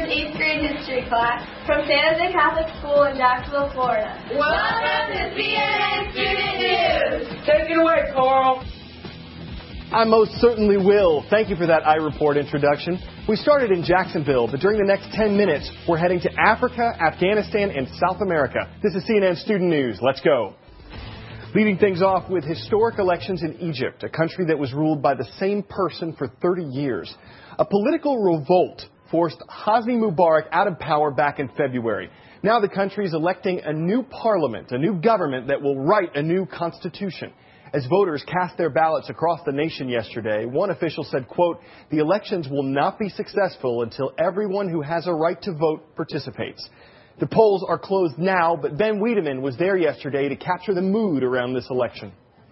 Children's 8th grade history class from San Jose Catholic School in Jacksonville, Florida. Welcome to CNN Student News! Take it away, Carl! I most certainly will. Thank you for that iReport introduction. We started in Jacksonville, but during the next 10 minutes, we're heading to Africa, Afghanistan, and South America. This is CNN Student News. Let's go. Leading things off with historic elections in Egypt, a country that was ruled by the same person for 30 years. A political revolt forced Hosni Mubarak out of power back in February. Now the country is electing a new parliament, a new government that will write a new constitution. As voters cast their ballots across the nation yesterday, one official said, quote, "The elections will not be successful until everyone who has a right to vote participates." The polls are closed now, but Ben Wiedemann was there yesterday to capture the mood around this election.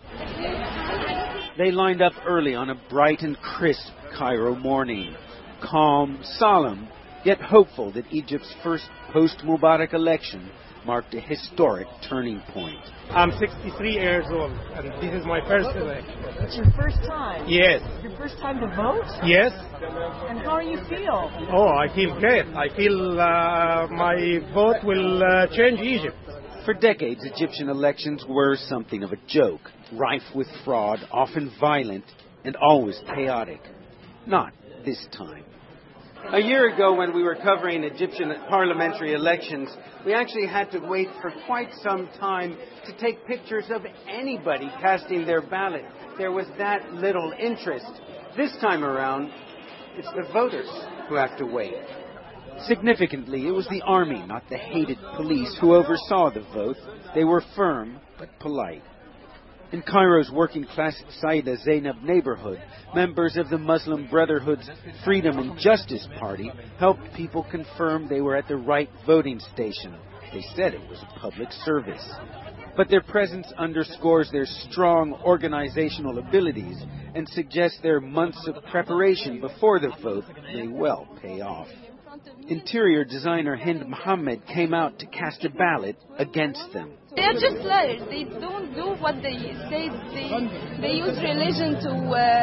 They lined up early on a bright and crisp Cairo morning. Calm, solemn, yet hopeful that Egypt's first post-Mubarak election marked a historic turning point. I'm 63 years old, and this is my first election. It's your first time? Yes. Your first time to vote? Yes. And how do you feel? Oh, I feel great. I feel my vote will change Egypt. For decades, Egyptian elections were something of a joke, rife with fraud, often violent, and always chaotic. Not this time. A year ago, when we were covering Egyptian parliamentary elections, we actually had to wait for quite some time to take pictures of anybody casting their ballot. There was that little interest. This time around, it's the voters who have to wait. Significantly, it was the army, not the hated police, who oversaw the vote. They were firm but polite. In Cairo's working-class Saida Zainab neighborhood, members of the Muslim Brotherhood's Freedom and Justice Party helped people confirm they were at the right voting station. They said it was a public service. But their presence underscores their strong organizational abilities and suggests their months of preparation before the vote may well pay off. Interior designer Hind Mohammed came out to cast a ballot against them. They're just liars. They don't do what they say. They use religion to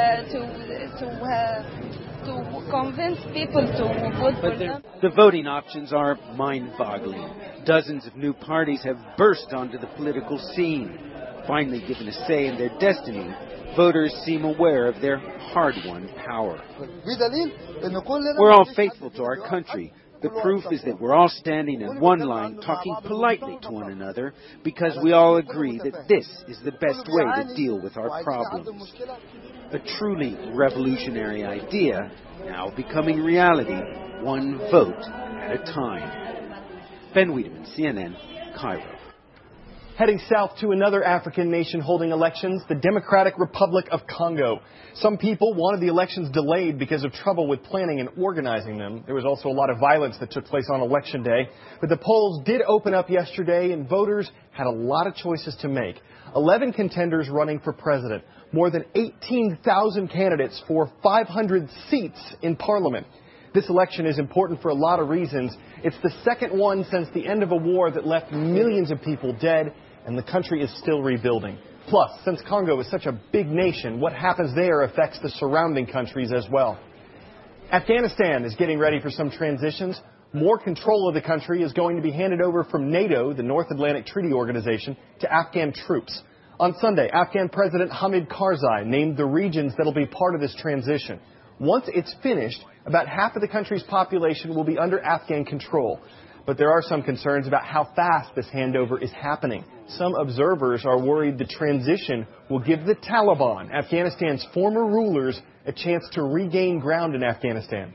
convince people to vote for them. The voting options are mind-boggling. Dozens of new parties have burst onto the political scene. Finally given a say in their destiny, voters seem aware of their hard-won power. We're all faithful to our country. The proof is that we're all standing in one line, talking politely to one another, because we all agree that this is the best way to deal with our problems. A truly revolutionary idea, now becoming reality, one vote at a time. Ben Wiedemann, CNN, Cairo. Heading south to another African nation holding elections, the Democratic Republic of Congo. Some people wanted the elections delayed because of trouble with planning and organizing them. There was also a lot of violence that took place on Election Day. But the polls did open up yesterday, and voters had a lot of choices to make. 11 contenders running for president. More than 18,000 candidates for 500 seats in Parliament. This election is important for a lot of reasons. It's the second one since the end of a war that left millions of people dead, and the country is still rebuilding. Plus, since Congo is such a big nation, what happens there affects the surrounding countries as well. Afghanistan is getting ready for some transitions. More control of the country is going to be handed over from NATO, the North Atlantic Treaty Organization, to Afghan troops. On Sunday, Afghan President Hamid Karzai named the regions that will be part of this transition. Once it's finished, about half of the country's population will be under Afghan control. But there are some concerns about how fast this handover is happening. Some observers are worried the transition will give the Taliban, Afghanistan's former rulers, a chance to regain ground in Afghanistan.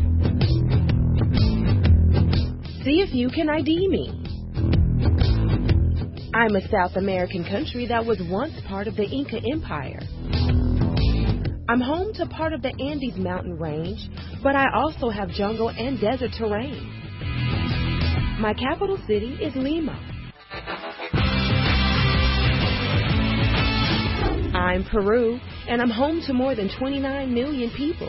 See if you can ID me. I'm a South American country that was once part of the Inca Empire. I'm home to part of the Andes mountain range, but I also have jungle and desert terrain. My capital city is Lima. I'm Peru, and I'm home to more than 29 million people.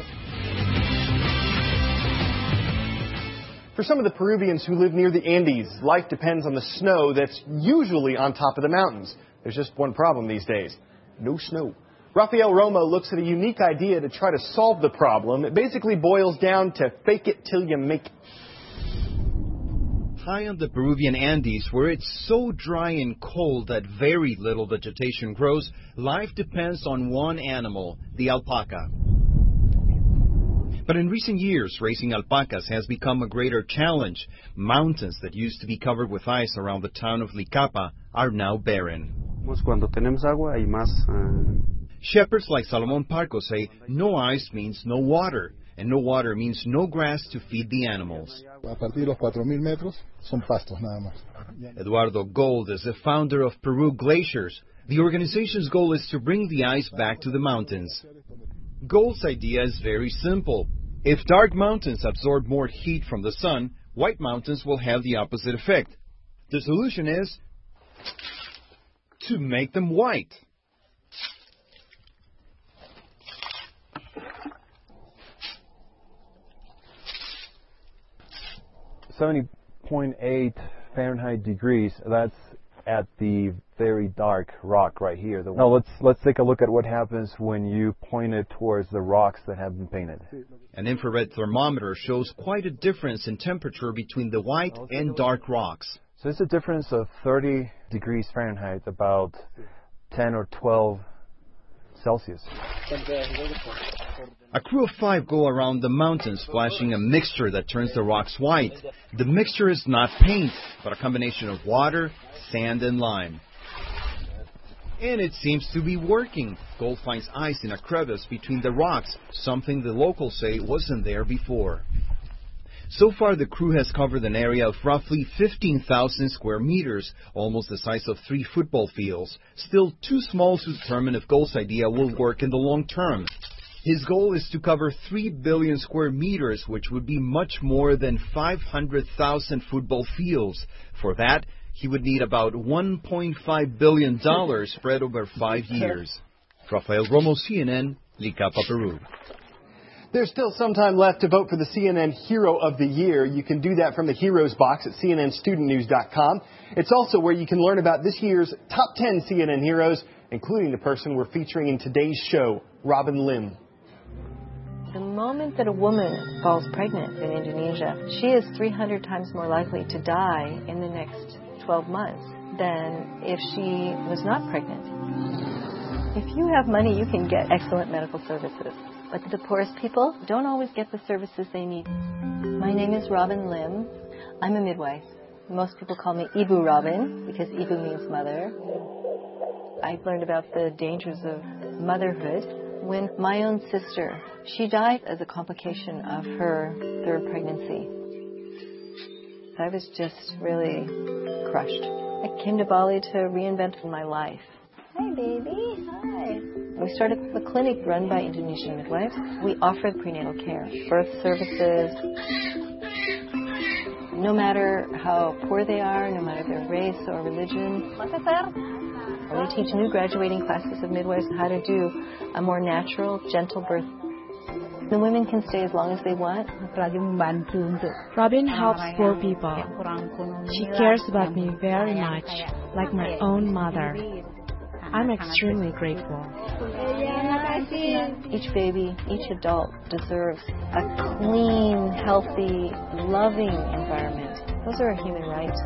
For some of the Peruvians who live near the Andes, life depends on the snow that's usually on top of the mountains. There's just one problem these days: no snow. Rafael Romo looks at a unique idea to try to solve the problem. It basically boils down to fake it till you make it. high on the Peruvian Andes, where it's so dry and cold that very little vegetation grows, life depends on one animal, the alpaca. But in recent years, raising alpacas has become a greater challenge. Mountains that used to be covered with ice around the town of Licapa are now barren. Shepherds like Salomon Parco say no ice means no water, and no water means no grass to feed the animals. Eduardo Gold is the founder of Peru Glaciers. The organization's goal is to bring the ice back to the mountains. Gold's idea is very simple. If dark mountains absorb more heat from the sun, white mountains will have the opposite effect. The solution is to make them white. 70.8 Fahrenheit degrees, that's at the very dark rock right here. Now let's take a look at what happens when you point it towards the rocks that have been painted. An infrared thermometer shows quite a difference in temperature between the white and dark rocks. So it's a difference of 30 degrees Fahrenheit, about 10 or 12 Celsius. A crew of 5 go around the mountains splashing a mixture that turns the rocks white. The mixture is not paint, but a combination of water, sand, and lime. And it seems to be working. Gold finds ice in a crevice between the rocks, something the locals say wasn't there before. So far, the crew has covered an area of roughly 15,000 square meters, almost the size of 3 football fields. Still too small to determine if Gold's idea will work in the long term. His goal is to cover 3 billion square meters, which would be much more than 500,000 football fields. For that, he would need about $1.5 billion spread over 5 years. Rafael Romo, CNN, Licapa, Peru. There's still some time left to vote for the CNN Hero of the Year. You can do that from the Heroes box at cnnstudentnews.com. It's also where you can learn about this year's top 10 CNN heroes, including the person we're featuring in today's show, Robin Lim. The moment that a woman falls pregnant in Indonesia, she is 300 times more likely to die in the next 12 months than if she was not pregnant. If you have money, you can get excellent medical services. But the poorest people don't always get the services they need. My name is Robin Lim. I'm a midwife. Most people call me Ibu Robin because Ibu means mother. I've learned about the dangers of motherhood when my own sister, she died as a complication of her 3rd pregnancy. I was just really crushed. I came to Bali to reinvent my life. Hi, baby. Hi. We started a clinic run by Indonesian midwives. We offer prenatal care, birth services. No matter how poor they are, no matter their race or religion. We teach new graduating classes of midwives how to do a more natural, gentle birth. The women can stay as long as they want. Robin helps poor people. She cares about me very much, like my own mother. I'm extremely grateful. Each baby, each adult deserves a clean, healthy, loving environment. Those are human rights.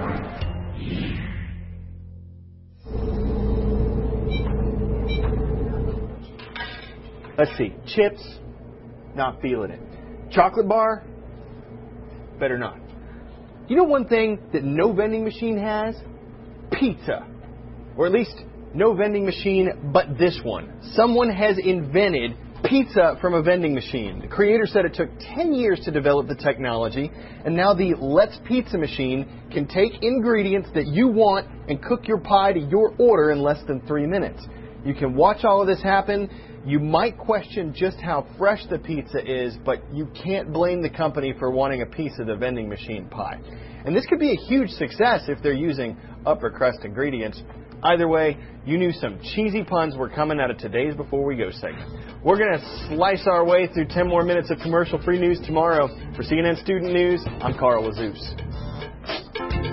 Let's see. Chips, not feeling it. Chocolate bar, better not. You know one thing that no vending machine has? Pizza. Or at least no vending machine but this one. Someone has invented pizza from a vending machine. The creator said it took 10 years to develop the technology, and now the Let's Pizza machine can take ingredients that you want and cook your pie to your order in less than 3 minutes. You can watch all of this happen. You might question just how fresh the pizza is, but you can't blame the company for wanting a piece of the vending machine pie. And this could be a huge success if they're using upper crust ingredients. Either way, you knew some cheesy puns were coming out of today's Before We Go segment. We're going to slice our way through 10 more minutes of commercial-free news tomorrow. For CNN Student News, I'm Carl Azuz.